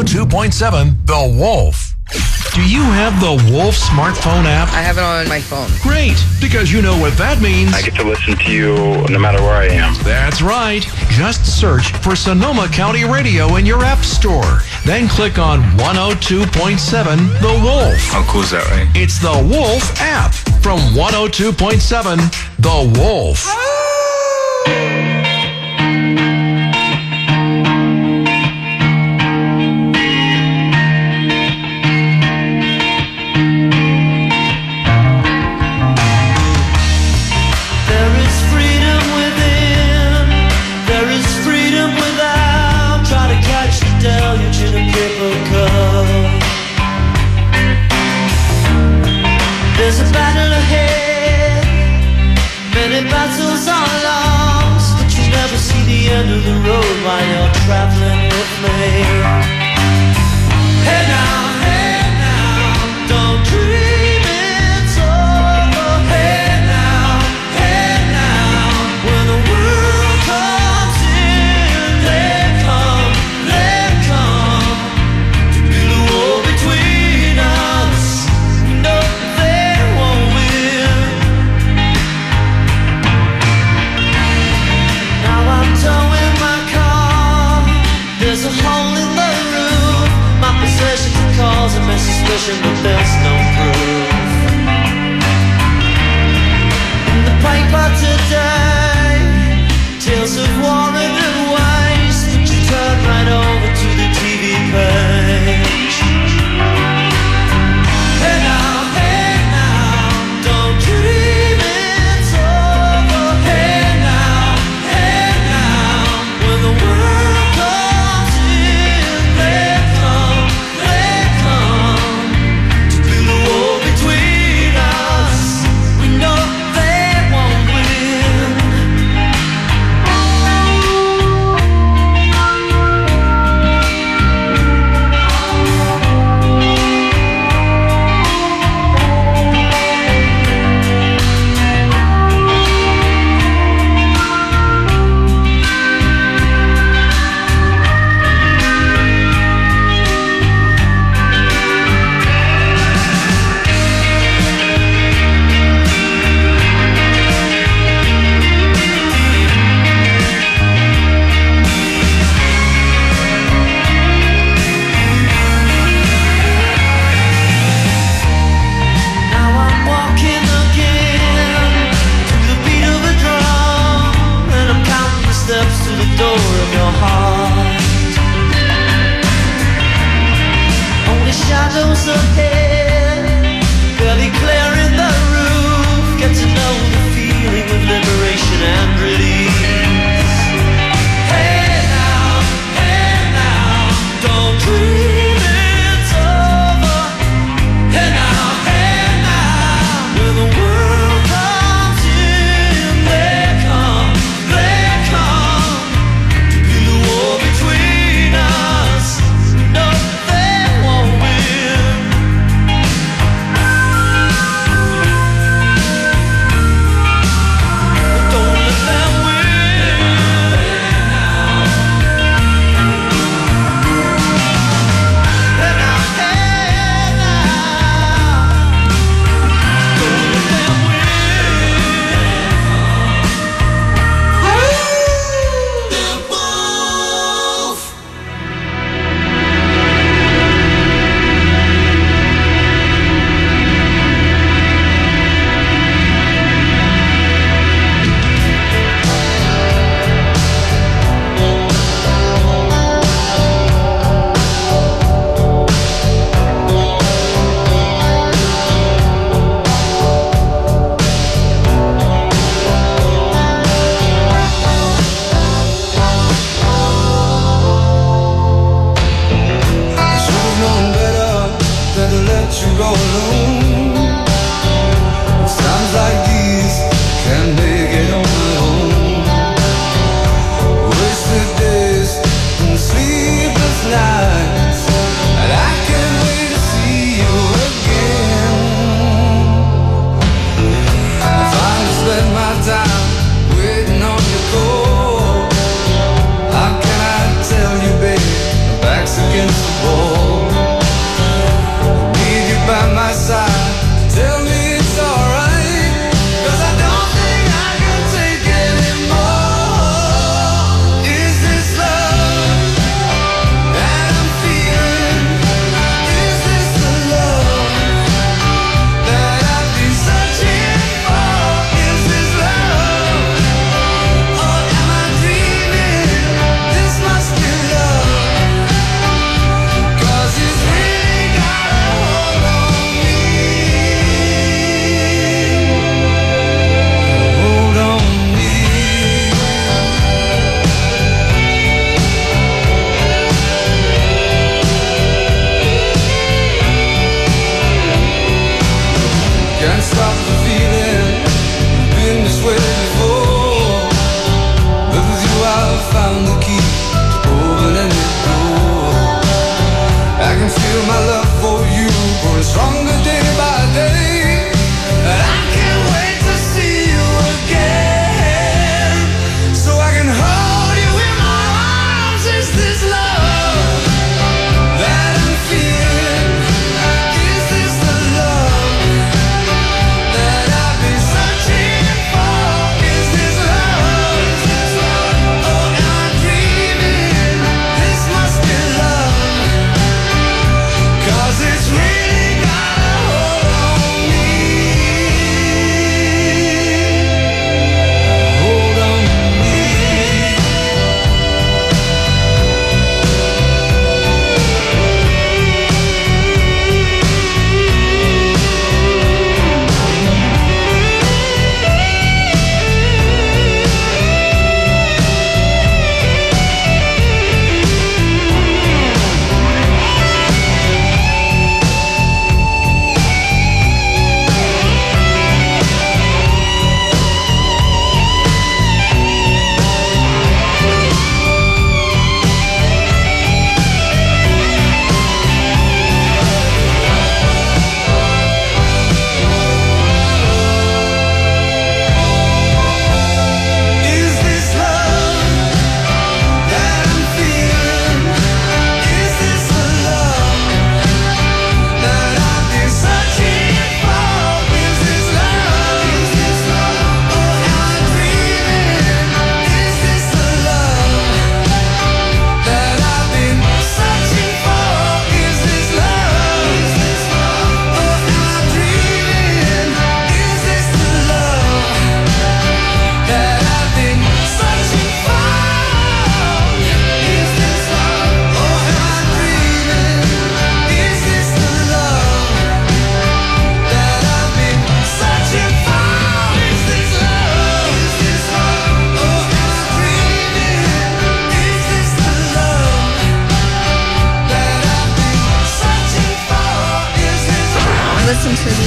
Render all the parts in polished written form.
102.7 The Wolf. Do you have the Wolf smartphone app? I have it on my phone. Great, because you know what that means. I get to listen to you no matter where I am. That's right. Just search for Sonoma County Radio in your app store. Then click on 102.7 The Wolf. How cool is that, right? It's the Wolf app from 102.7 The Wolf. There's a battle ahead, many battles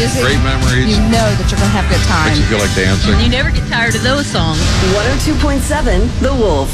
music, great memories. you know that you're going to have a good time. Makes you feel like dancing. You never get tired of those songs. 102.7 The Wolf.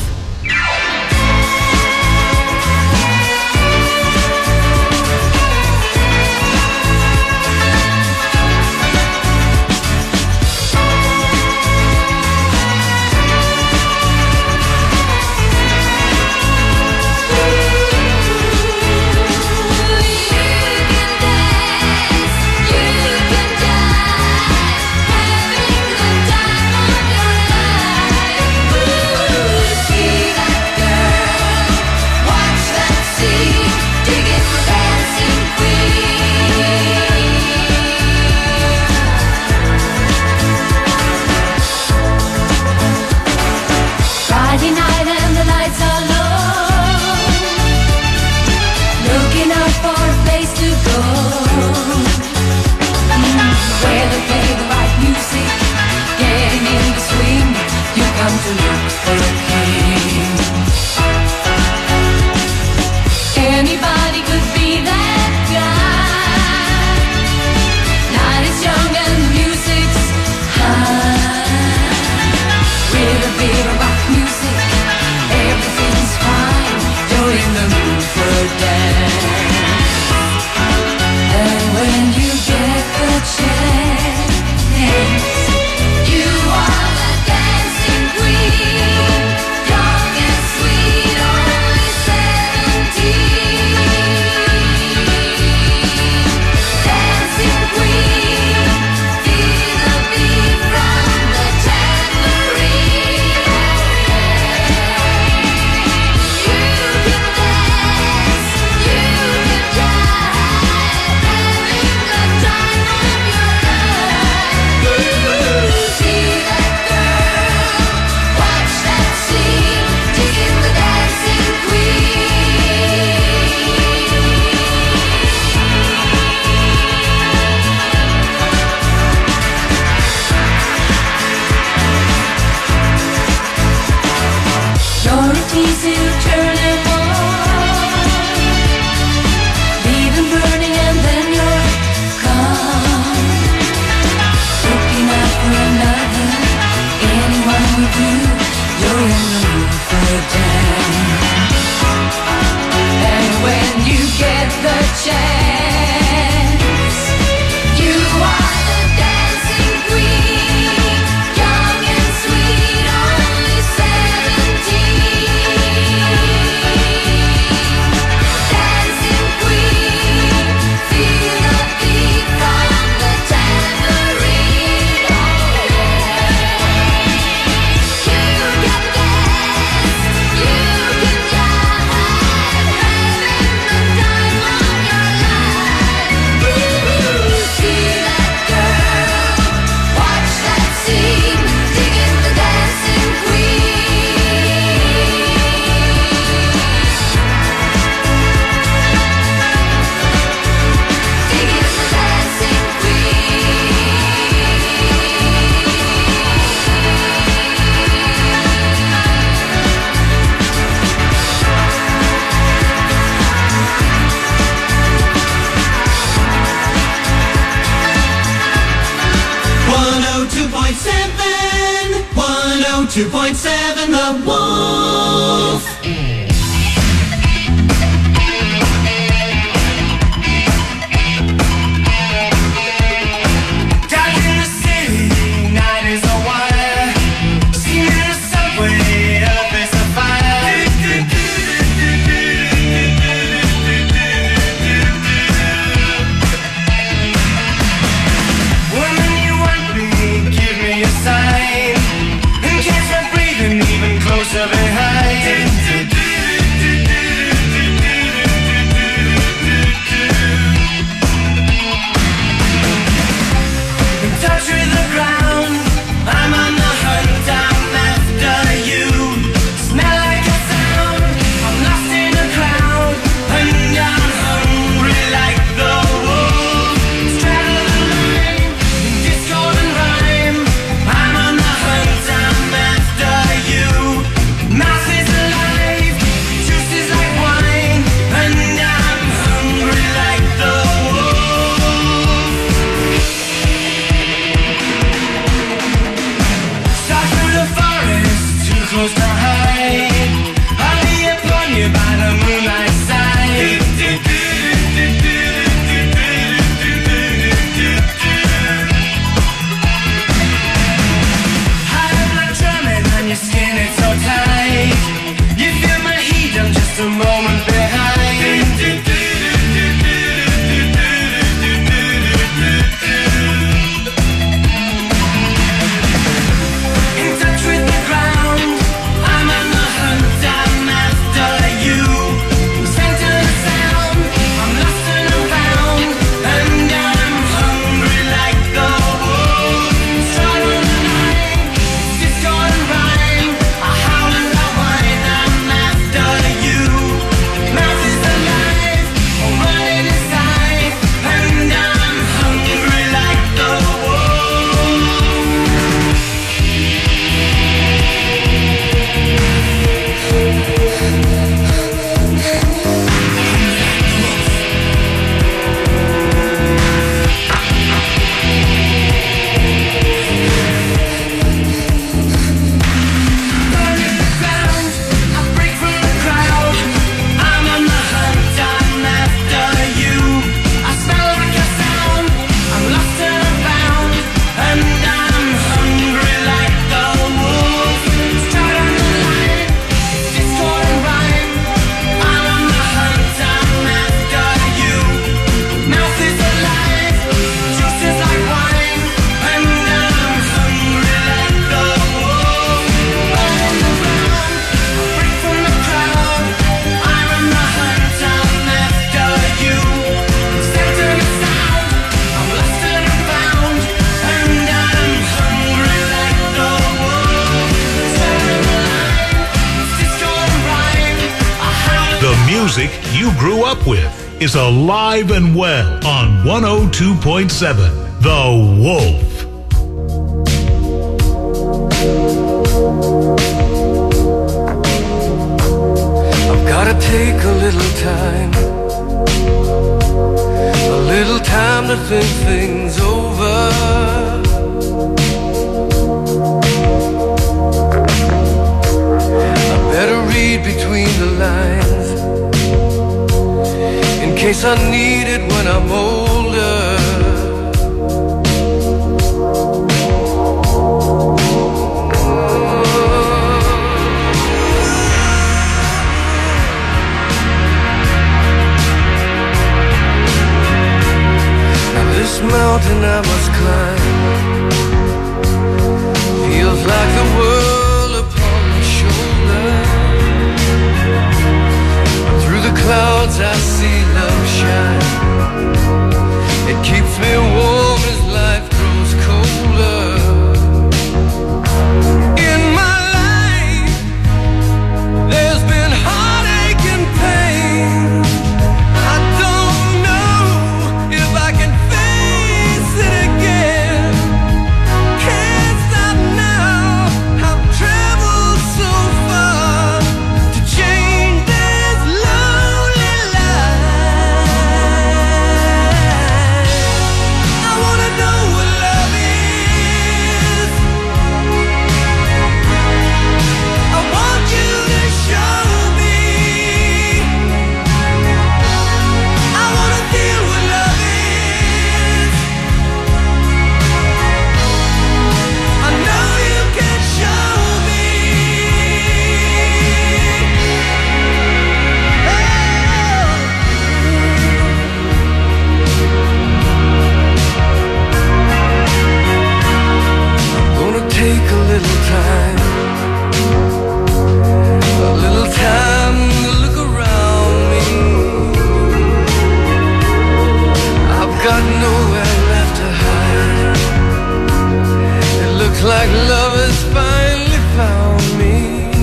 The Wolf. Sign and catch my breathing even closer behind. music you grew up with is alive and well on 102.7 The Wolf. I've gotta take a little time to think things over. Better read between the lines in case I need it when I'm older. Now this mountain I must climb feels like the world upon my shoulder. Through the clouds I see love shine. It keeps me warm as life grows colder. In my life there's been heartache and pain. I don't know if I can face it again. Can't stop now. I've traveled so far to change this lonely life. I wanna know what love is. I want you to show me. I wanna feel what love is. I know you can show me. I'm gonna take a little time to look around me. I've got nowhere left to hide. It looks like love has finally found me.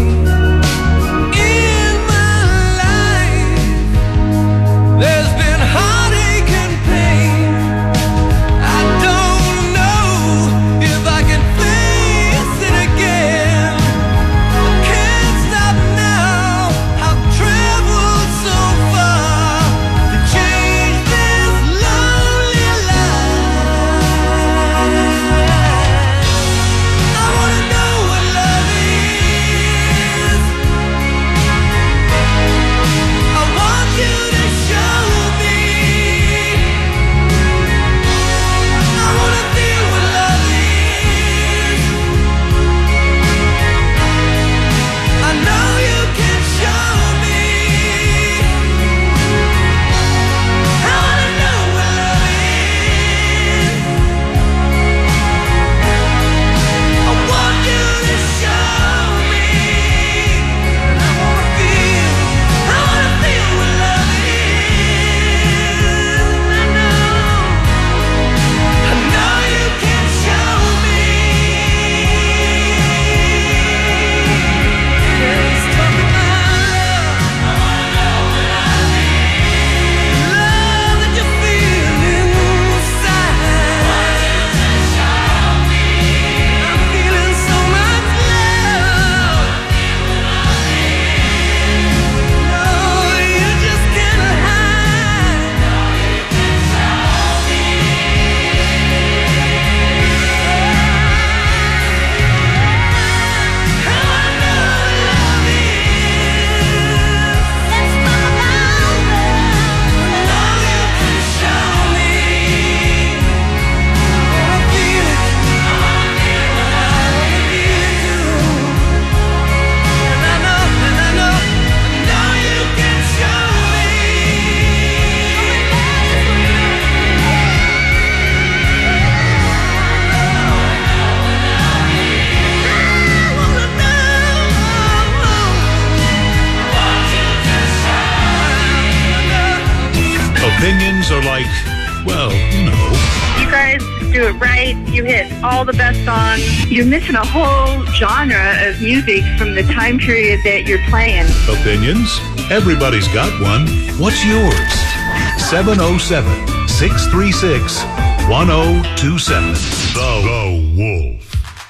In my life there's been heartache and pain. I don't know if I can face it again. I can't stop now. I've traveled so far to change this lonely life. I wanna know it right. You hit all the best songs. You're missing a whole genre of music from the time period that you're playing. Opinions? Everybody's got one. What's yours? 707-636-1027. The Wolf.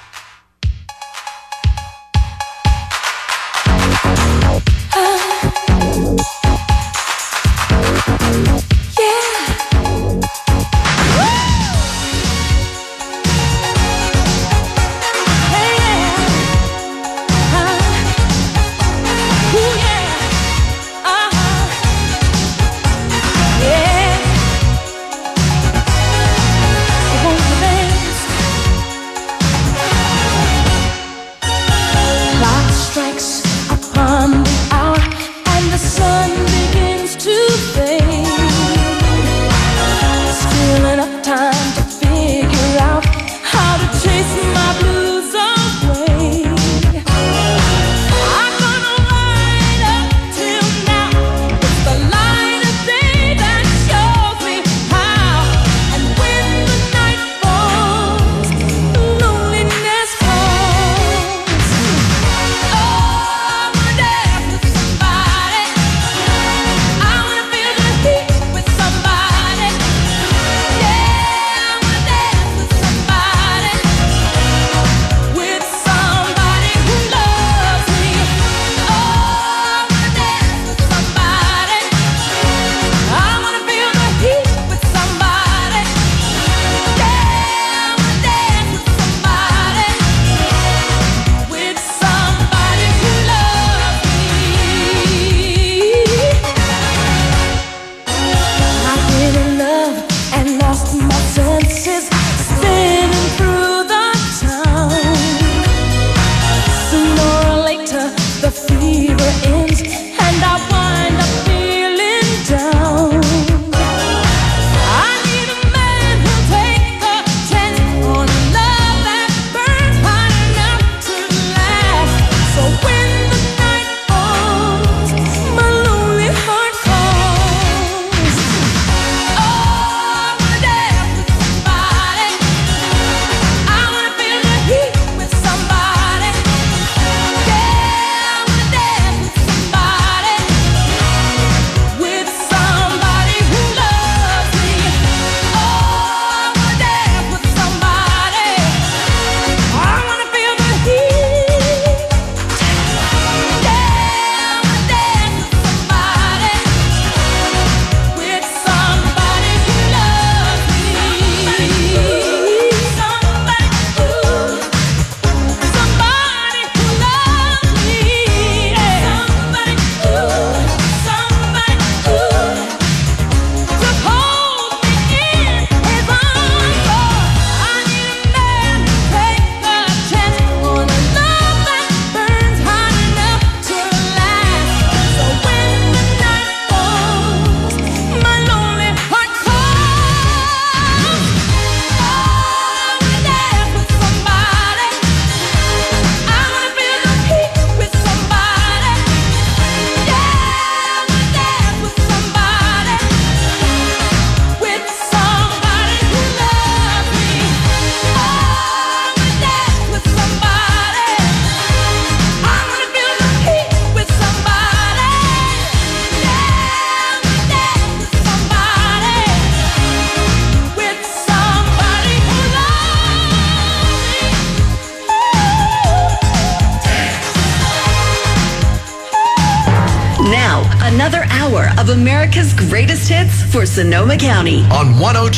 Another hour of America's greatest hits for Sonoma County. On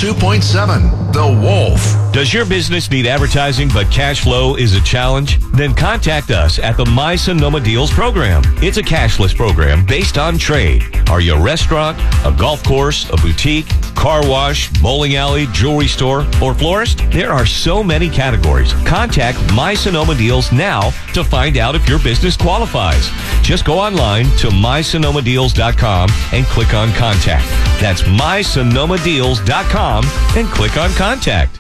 102.7, The Wolf. Does your business need advertising but cash flow is a challenge? Then contact us at the My Sonoma Deals program. It's a cashless program based on trade. Are you a restaurant, a golf course, a boutique, car wash, bowling alley, jewelry store, or florist? There are so many categories. Contact My Sonoma Deals now to find out if your business qualifies. Just go online to mysonomadeals.com and click on Contact. That's mysonomadeals.com and click on Contact.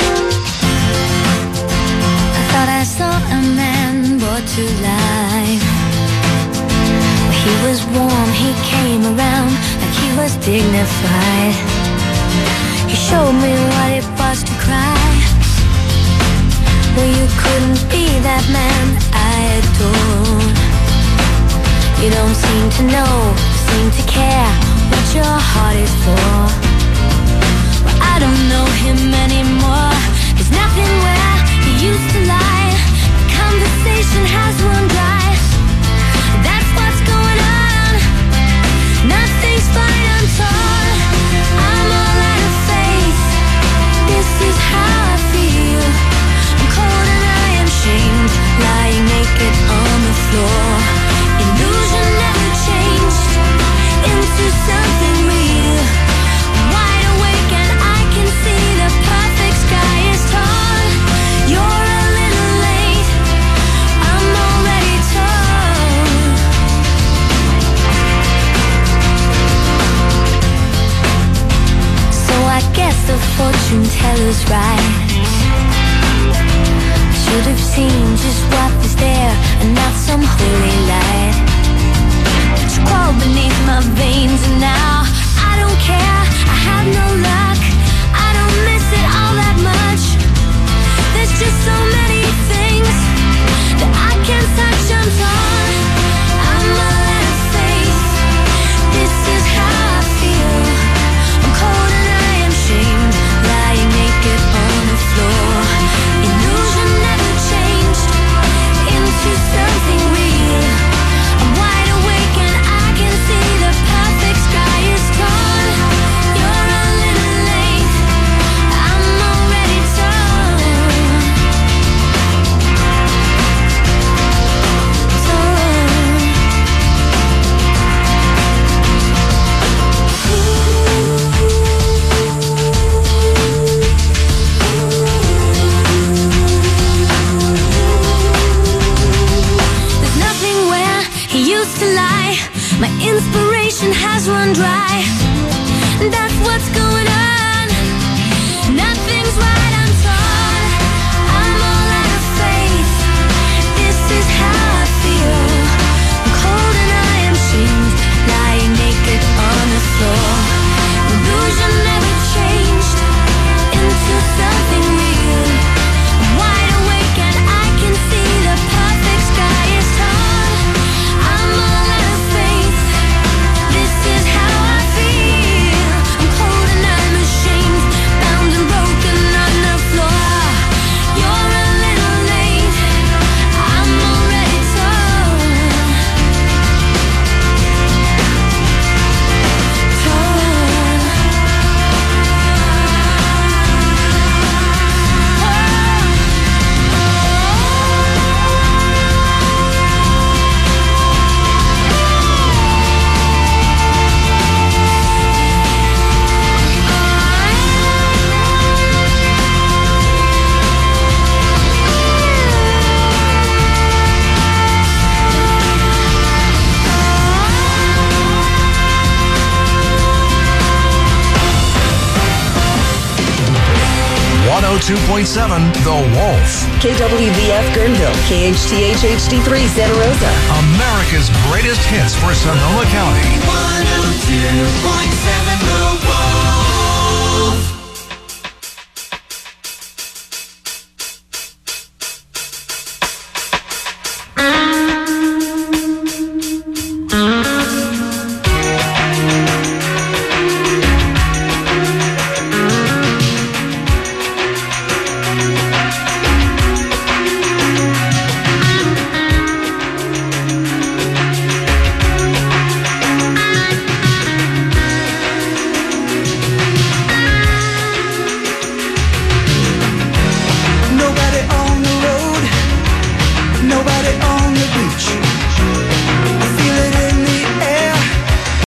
I thought I saw a man brought to life. storm, he came around like he was dignified. He showed me what it was to cry. Well, you couldn't be that man I adore. You don't seem to know, seem to care what your heart is for. Well, I don't know him anymore. There's nothing where he used to lie. The conversation has run dry. That's what's going on. Nothing's fine, I'm torn. I'm all out of faith. This is how I feel. I'm cold and I am shamed, lying naked on the floor. Illusion never changed into something real. I'm wide awake and I can see the perfect sky is torn. You're a little late, I'm already torn. So I guess the fortune teller's right. Should have seen just what was there and not some holy light. You crawled beneath my veins and now I don't care, I have no luck. I don't miss it all that much. There's just so many things that I can't touch, I'm torn. I'm all out of faith. This is how I feel. I'm cold and I am shamed, lying naked on the floor. Illusion never changed into something real. I'm wide awake and I can see the perfect sky is torn. You're a little late, I'm already torn. There's nothing where he used to lie. My inspiration has run dry. That's what's going on. Nothing's right, I'm torn. I'm all out of faith. This is how I feel. I'm cold and I am shamed, lying naked on the floor. Illusion never changed into something real. I'm wide awake and I can see the perfect sky is torn. I'm all out of faith. This is how I feel. I'm cold and I'm ashamed, bound and broken on the floor. You're a little late, I'm already torn. .7 The Wolf. KWVF Guerneville, KHTH HD3 Santa Rosa. America's greatest hits for Sonoma County. 102.7 The Wolf.